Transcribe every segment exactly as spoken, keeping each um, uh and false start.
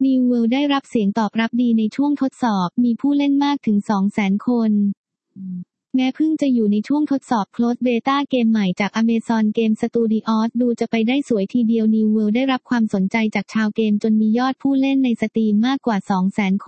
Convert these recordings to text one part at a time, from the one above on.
New World ได้รับเสียงตอบรับดีในช่วงทดสอบมีผู้เล่นมากถึง สองแสน คนแม้เพิ่งจะอยู่ในช่วงทดสอบ Closed Beta เกมใหม่จาก Amazon Game Studios ดูจะไปได้สวยทีเดียว New World ได้รับความสนใจจากชาวเกมจนมียอดผู้เล่นในสตรีมมากกว่า สองแสน คน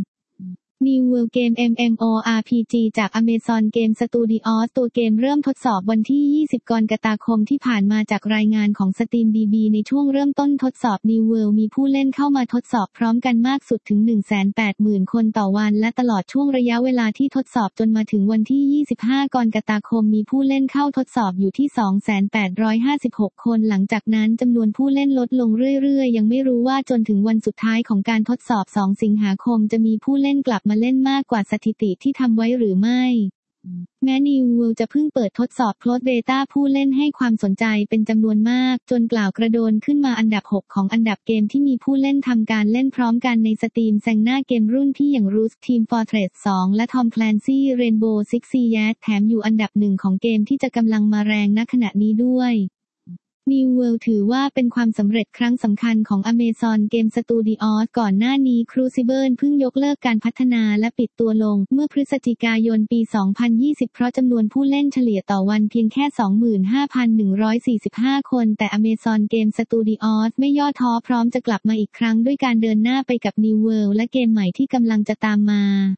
New World เกม เอ็ม เอ็ม โอ อาร์ พี จี จาก Amazon Game Studios ตัวเกมเริ่มทดสอบวันที่ ยี่สิบ กรกฎาคมที่ผ่านมาจากรายงานของ SteamDB ในช่วงเริ่มต้นทดสอบ New World มีผู้เล่นเข้ามาทดสอบพร้อมกันมากสุดถึง หนึ่งแสนแปดหมื่น คนต่อวันและตลอดช่วงระยะเวลาที่ทดสอบจนมาถึงวันที่ ยี่สิบห้า กรกฎาคมมีผู้เล่นเข้าทดสอบอยู่ที่ สองแสนแปดร้อยห้าสิบหก คนหลังจากนั้นจำนวนผู้เล่นลดลงเรื่อยๆยังไม่รู้ว่าจนถึงวันสุดท้ายของการทดสอบ สอง สิงหาคมจะมีผู้เล่นกลับมาเล่นมากกว่าสถิติที่ทำไว้หรือไม่แม้ New World จะเพิ่งเปิดทดสอบ Closed Beta ผู้เล่นให้ความสนใจเป็นจำนวนมากจนกล่าวกระโดดขึ้นมาอันดับ หก ของอันดับเกมที่มีผู้เล่นทำการเล่นพร้อมกันในสตรีมแซงหน้าเกมรุ่นพี่อย่าง Roost Team Fortress สอง และ Tom Clancy Rainbow Six Siege แถมอยู่อันดับหนึ่งของเกมที่จะกำลังมาแรงณขณะนี้ด้วย New World ถือว่าเป็นความสำเร็จครั้งสำคัญของ Amazon Game Studios ก่อนหน้านี้ Crucible เพิ่งยกเลิกการพัฒนาและปิดตัวลงเมื่อพฤศจิกายนปี สองพันยี่สิบ เพราะจำนวนผู้เล่นเฉลี่ยต่อวันเพียงแค่ สองหมื่นห้าพันหนึ่งร้อยสี่สิบห้า คนแต่ Amazon Game Studios ไม่ย่อท้อพร้อมจะกลับมาอีกครั้งด้วยการเดินหน้าไปกับ New World และเกมใหม่ที่กำลังจะตามมา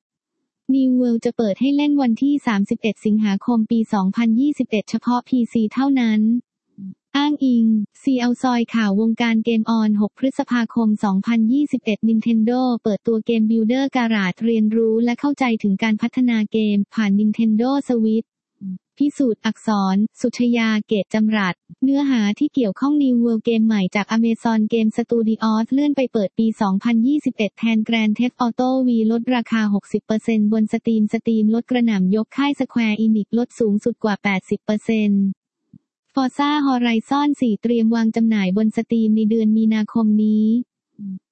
New World จะเปิดให้เล่นวันที่ สามสิบเอ็ด สิงหาคมปี สองพันยี่สิบเอ็ด เฉพาะ พี ซี เท่านั้นอ้างอิง ซี แอล ซอยข่าววงการเกมออน หก พฤษภาคม สองพันยี่สิบเอ็ด Nintendo เปิดตัวเกม Builder Garage เรียนรู้และเข้าใจถึงการพัฒนาเกมผ่าน Nintendo Switch พิสูจน์อักษร สุชยา เกตจำรัดเนื้อหาที่เกี่ยวข้อง New World เกมใหม่จาก Amazon Game Studios เลื่อนไปเปิดปี สองพันยี่สิบเอ็ด แทน Grand Theft Auto V ลดราคา หกสิบเปอร์เซ็นต์ บน Steam Steam ลดกระหน่ำยกค่าย Square Enix ลดสูงสุดกว่า แปดสิบเปอร์เซ็นต์Forza Horizon สี่ เตรียมวางจำหน่ายบนสตรีมในเดือนมีนาคมนี้